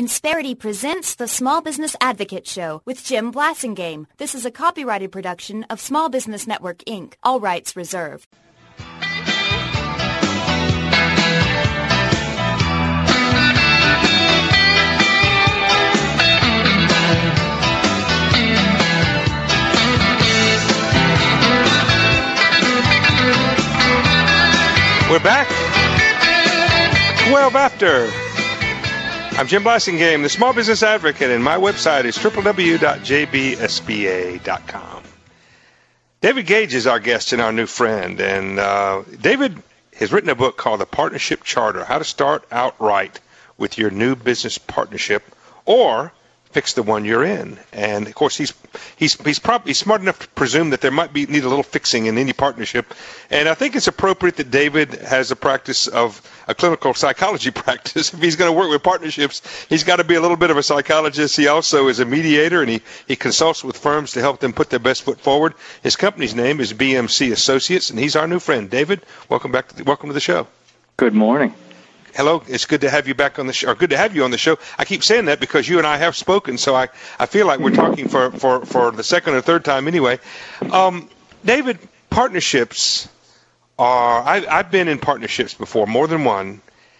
Insperity presents the Small Business Advocate Show with Jim Blasingame. This is a copyrighted production of Small Business Network, Inc. All rights reserved. We're back. 12 after. I'm Jim Blasingame, the Small Business Advocate, and my website is www.jbsba.com. David Gage is our guest and our new friend, and David has written a book called The Partnership Charter, How to Start Out Right with Your New Business Partnership, or fix the one you're in. And of course, he's probably smart enough to presume that there might need a little fixing in any partnership. And I think it's appropriate that David has a practice of a clinical psychology practice. If he's going to work with partnerships, he's got to be a little bit of a psychologist. He also is a mediator, and he consults with firms to help them put their best foot forward. His company's name is BMC Associates, and he's our new friend. David, welcome to the show. Good morning. Hello, it's good to have you back on the show, or good to have you on the show. I keep saying that because you and I have spoken, so I feel like we're talking for the second or third time anyway. David, partnerships I've been in partnerships before, more than one,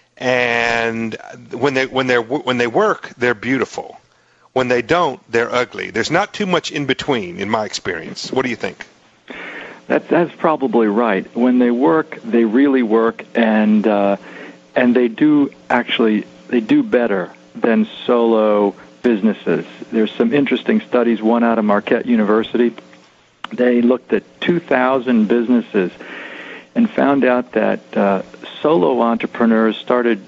and when they work, they're beautiful. When they don't, they're ugly. There's not too much in between, in my experience. What do you think? That's probably right. When they work, they really work, and they do better than solo businesses. There's some interesting studies, one out of Marquette University. They looked at 2,000 businesses and found out that solo entrepreneurs started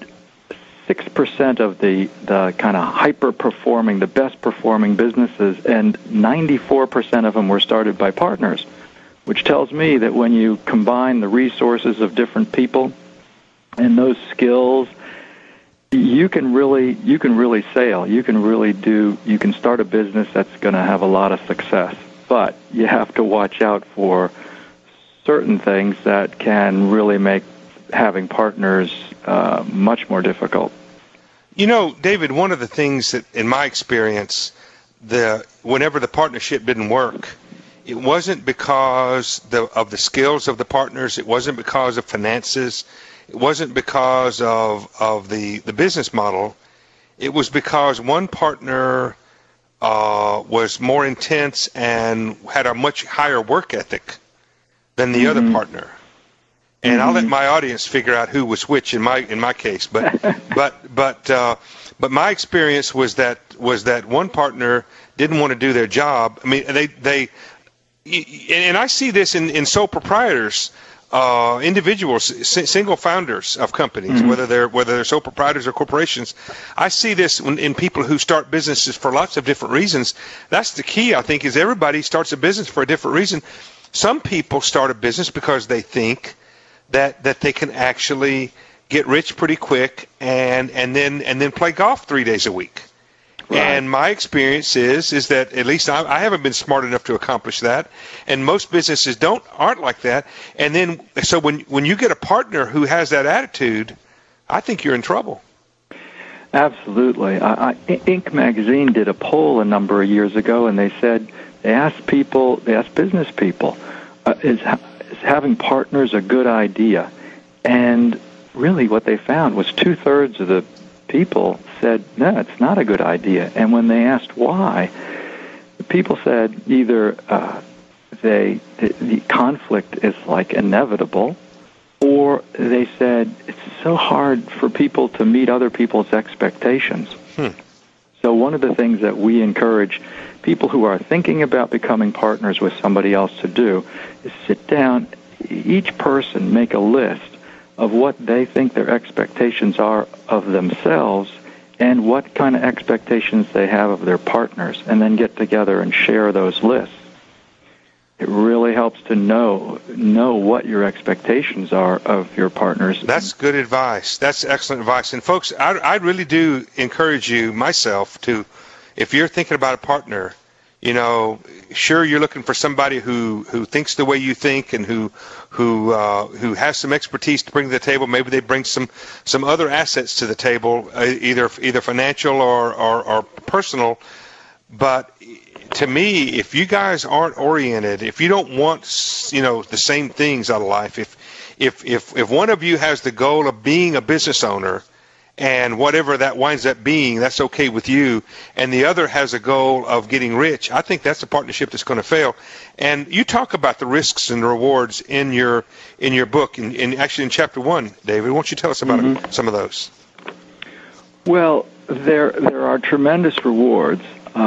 6% of the kind of hyper-performing, the best-performing businesses, and 94% of them were started by partners, which tells me that when you combine the resources of different people and those skills, you can really sail. You can start a business that's going to have a lot of success. But you have to watch out for certain things that can really make having partners much more difficult. You know, David, one of the things that, in my experience, whenever the partnership didn't work, it wasn't because of the skills of the partners. It wasn't because of finances. It wasn't because of the business model. It was because one partner was more intense and had a much higher work ethic than the other partner. And I'll let my audience figure out who was which in my case. But my experience was that one partner didn't want to do their job. I mean, and I see this in sole proprietors. Individuals, single founders of companies, whether they're sole proprietors or corporations. I see this in people who start businesses for lots of different reasons. That's the key, I think, is everybody starts a business for a different reason. Some people start a business because they think that they can actually get rich pretty quick and then play golf 3 days a week. Right. And my experience is that at least I haven't been smart enough to accomplish that, and most businesses aren't like that. And then so when you get a partner who has that attitude, I think you're in trouble. Absolutely. Inc. magazine did a poll a number of years ago, and they asked business people, is having partners a good idea? And really, what they found was 2/3 of the people said, no, it's not a good idea. And when they asked why, the people said either the conflict is like inevitable, or they said it's so hard for people to meet other people's expectations. So one of the things that we encourage people who are thinking about becoming partners with somebody else to do is sit down, each person make a list of what they think their expectations are of themselves and what kind of expectations they have of their partners, and then get together and share those lists. It really helps to know what your expectations are of your partners. That's good advice. That's excellent advice. And folks, I really do encourage you myself to, if you're thinking about a partner, Sure, you're looking for somebody who thinks the way you think and who has some expertise to bring to the table. Maybe they bring some other assets to the table, either financial or personal. But to me, if you guys aren't oriented, if you don't want the same things out of life, if one of you has the goal of being a business owner, and whatever that winds up being, that's okay with you, and the other has a goal of getting rich, I think that's a partnership that's going to fail. And you talk about the risks and rewards in your book, and actually in chapter 1, David. Why don't you tell us about some of those? Well, there are tremendous rewards.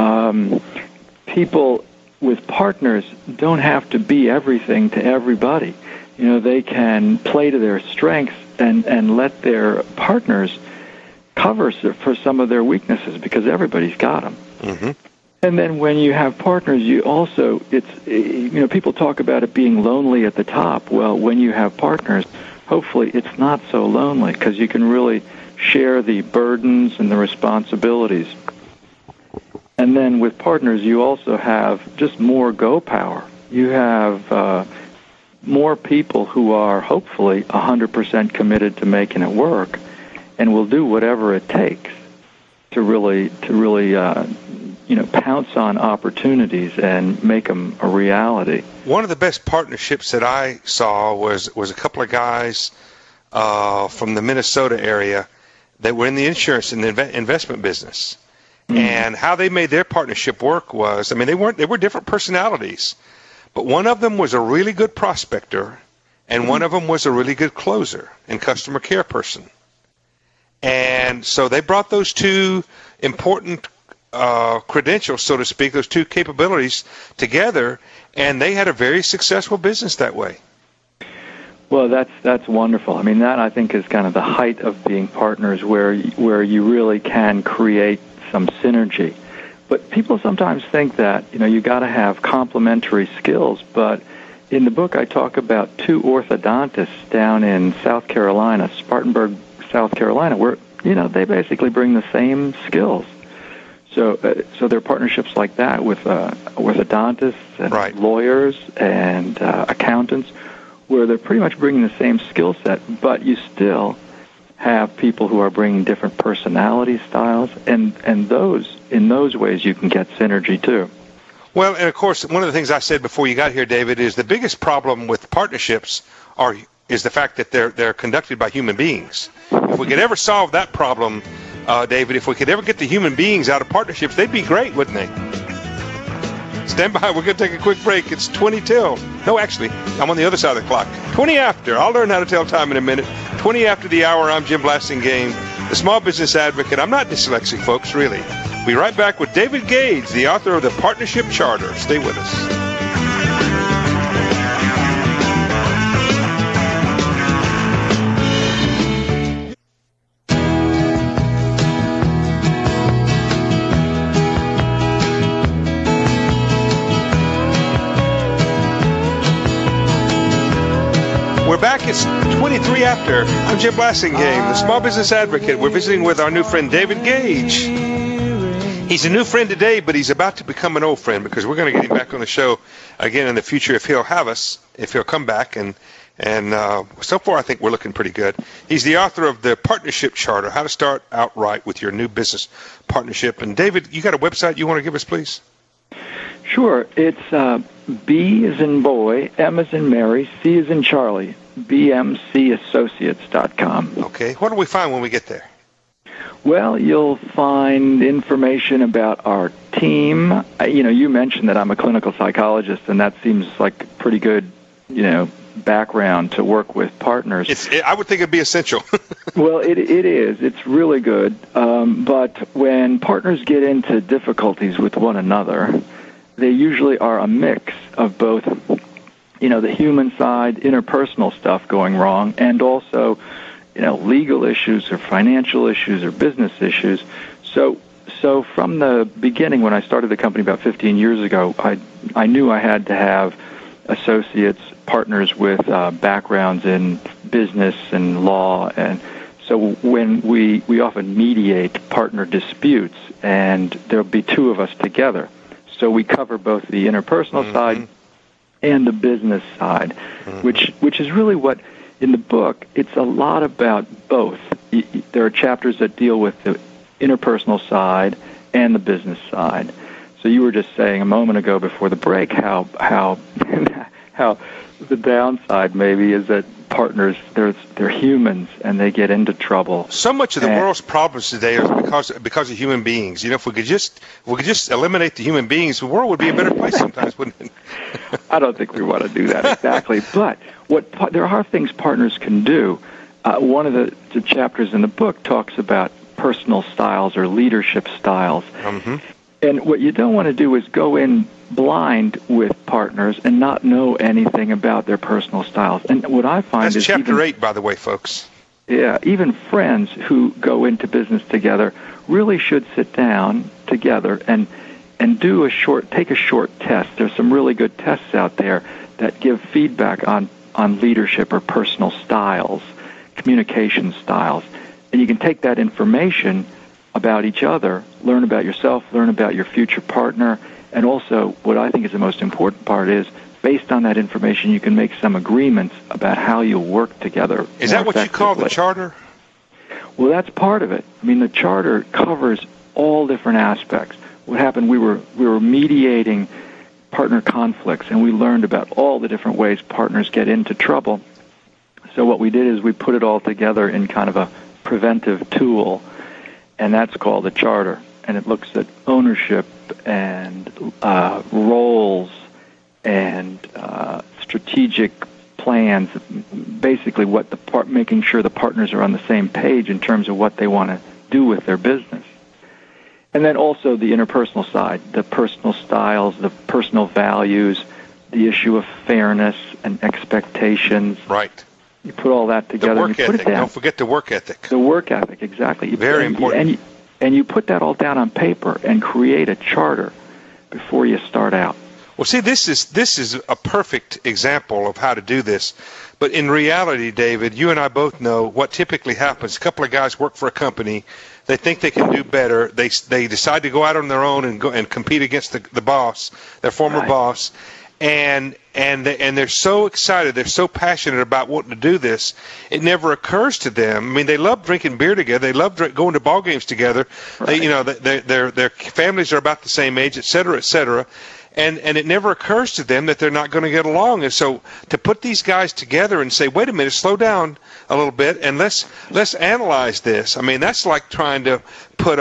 People with partners don't have to be everything to everybody. They can play to their strengths and let their partners cover for some of their weaknesses, because everybody's got them. Mm-hmm. And then when you have partners, you also, people talk about it being lonely at the top. Well, when you have partners, hopefully it's not so lonely, because you can really share the burdens and the responsibilities. And then with partners, you also have just more go power. You have more people who are hopefully 100% committed to making it work, and will do whatever it takes to really pounce on opportunities and make them a reality. One of the best partnerships that I saw was a couple of guys from the Minnesota area that were in the insurance and the investment business. Mm-hmm. And how they made their partnership work was, they were different personalities, but one of them was a really good prospector, and one of them was a really good closer and customer care person. And so they brought those two important credentials, so to speak, those two capabilities together, and they had a very successful business that way. Well, that's wonderful. That I think is kind of the height of being partners, where you really can create some synergy. But people sometimes think that you got to have complementary skills. But in the book, I talk about two orthodontists down in South Carolina, Spartanburg, South Carolina, where they basically bring the same skills. So there are partnerships like that with orthodontists and lawyers and accountants, where they're pretty much bringing the same skill set, but you still have people who are bringing different personality styles, and in those ways you can get synergy too. Well, and of course, one of the things I said before you got here, David, is the biggest problem with partnerships is the fact that they're conducted by human beings. If we could ever solve that problem, David, if we could ever get the human beings out of partnerships, they'd be great, wouldn't they? Stand by. We're going to take a quick break. It's 20 till. No, actually, I'm on the other side of the clock. 20 after. I'll learn how to tell time in a minute. 20 after the hour, I'm Jim Blasingame, the small business advocate. I'm not dyslexic, folks, really. We'll be right back with David Gage, the author of the Partnership Charter. Stay with us. We're back. It's 23 after. I'm Jim Blasingame, the small business advocate. We're visiting with our new friend, David Gage. He's a new friend today, but he's about to become an old friend, because we're going to get him back on the show again in the future if he'll have us, if he'll come back. And so far, I think we're looking pretty good. He's the author of the Partnership Charter, How to Start Out Right with Your New Business Partnership. And David, you got a website you want to give us, please? Sure. It's B as in boy, M as in Mary, C as in Charlie, bmcassociates.com. Okay. What do we find when we get there? Well, you'll find information about our team. You mentioned that I'm a clinical psychologist, and that seems like a pretty good, background to work with partners. I would think it'd be essential. Well, it is. It's really good. But when partners get into difficulties with one another, they usually are a mix of both, the human side, interpersonal stuff going wrong, and also, legal issues or financial issues or business issues. So from the beginning, when I started the company about 15 years ago, I knew I had to have associates, partners with backgrounds in business and law, and so when we often mediate partner disputes, and there'll be two of us together. So we cover both the interpersonal side and the business side, which is really what, in the book, it's a lot about both. There are chapters that deal with the interpersonal side and the business side. So you were just saying a moment ago before the break how the downside maybe is that partners, they're humans and they get into trouble. So much of the world's problems today are because of human beings. You know, if we could just eliminate the human beings, the world would be a better place sometimes, wouldn't it? I don't think we want to do that exactly, but there are things partners can do. One of the chapters in the book talks about personal styles or leadership styles. And what you don't want to do is go in blind with partners and not know anything about their personal styles. And what I find is chapter 8, by the way, folks. Yeah, even friends who go into business together really should sit down together and take a short test. There's some really good tests out there that give feedback on leadership or personal styles, communication styles. And you can take that information about each other, learn about yourself, learn about your future partner, and also what I think is the most important part is, based on that information, you can make some agreements about how you'll work together. Is that what you call the charter? Well, that's part of it. I mean, the charter covers all different aspects. What happened, we were mediating partner conflicts, and we learned about all the different ways partners get into trouble. So what we did is we put it all together in kind of a preventive tool, and that's called a charter. And it looks at ownership and roles and strategic plans, basically making sure the partners are on the same page in terms of what they want to do with their business. And then also the interpersonal side, the personal styles, the personal values, the issue of fairness and expectations. Right. You put all that together. The work and you put ethic. It down. Don't forget the work ethic. The work ethic, exactly. Very important. And you put that all down on paper and create a charter before you start out. Well, see, this is a perfect example of how to do this. But in reality, David, you and I both know what typically happens. A couple of guys work for a company. They think they can do better. They decide to go out on their own and go and compete against the boss, their former boss. And they're so excited, they're so passionate about wanting to do this. It never occurs to them. I mean, they love drinking beer together. They love going to ball games together. Right. Their families are about the same age, et cetera, et cetera. And it never occurs to them that they're not going to get along. And so to put these guys together and say, wait a minute, slow down a little bit and let's analyze this. I mean, that's like trying to put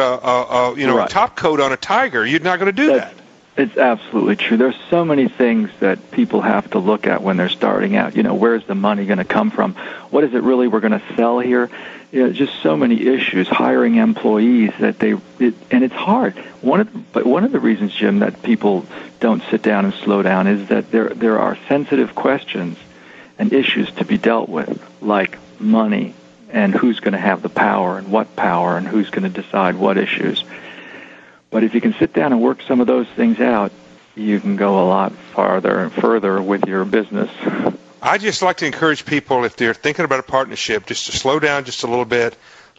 a top coat on a tiger. You're not going to do that. It's absolutely true. There's so many things that people have to look at when they're starting out. You know, where's the money going to come from? What is it really we're going to sell here? You know, just so many issues. Hiring employees and it's hard. One of the reasons, Jim, that people don't sit down and slow down is that there are sensitive questions and issues to be dealt with, like money and who's going to have the power and what power and who's going to decide what issues. But if you can sit down and work some of those things out, you can go a lot farther and further with your business. I just like to encourage people, if they're thinking about a partnership, just to slow down just a little bit.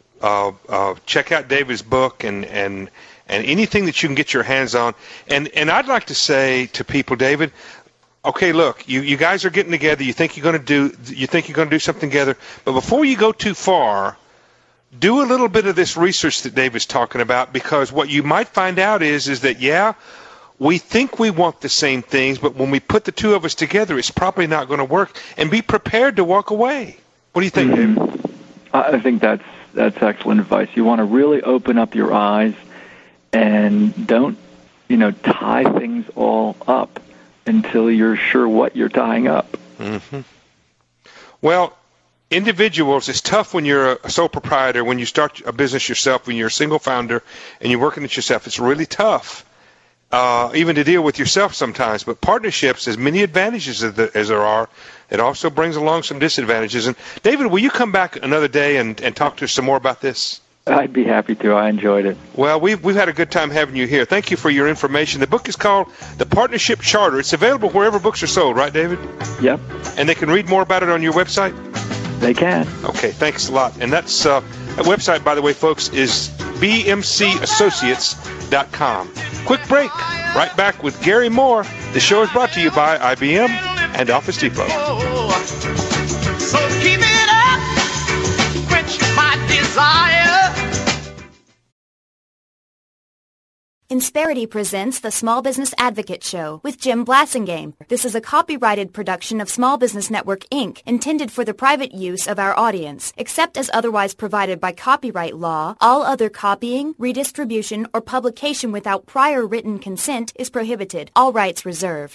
Check out David's book and anything that you can get your hands on. And I'd like to say to people, David, okay, look, you guys are getting together. You think you're going to do something together, but before you go too far, do a little bit of this research that David's talking about, because what you might find out is that, we think we want the same things, but when we put the two of us together, it's probably not going to work. And be prepared to walk away. What do you think, David? I think that's excellent advice. You want to really open up your eyes and don't, tie things all up until you're sure what you're tying up. Mm-hmm. Well, individuals, it's tough when you're a sole proprietor, when you start a business yourself, when you're a single founder and you're working it yourself. It's really tough, even to deal with yourself sometimes. But partnerships, as many advantages as there are, it also brings along some disadvantages. And David, will you come back another day and talk to us some more about this? I'd be happy to. I enjoyed it. Well, we've had a good time having you here. Thank you for your information. The book is called The Partnership Charter. It's available wherever books are sold, right, David? Yep. And they can read more about it on your website? They can. Okay, thanks a lot. And that website, by the way, folks, is bmcassociates.com. Quick break. Right back with Gary Moore. The show is brought to you by IBM and Office Depot. So keep it up, quench my desire. Insperity presents the Small Business Advocate Show with Jim Blasingame. This is a copyrighted production of Small Business Network, Inc., intended for the private use of our audience. Except as otherwise provided by copyright law, all other copying, redistribution, or publication without prior written consent is prohibited. All rights reserved.